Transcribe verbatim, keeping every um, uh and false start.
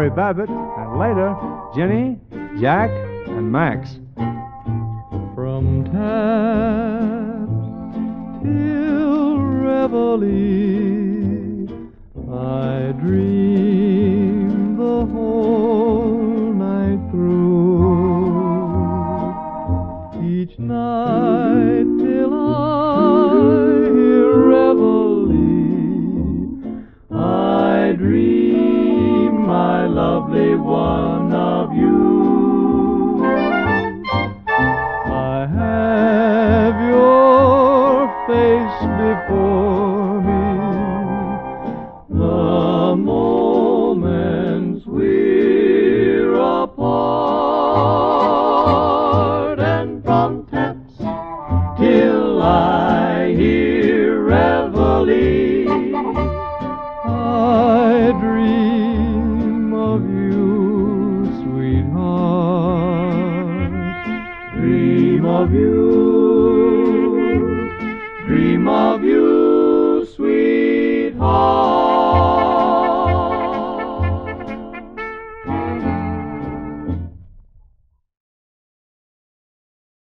Mary Babbitt, and later, Jenny, Jack, and Max. From taps till reveille, I dream the whole night through. Each night till I hear reveille, I dream, my lovely one, of you. I have your face before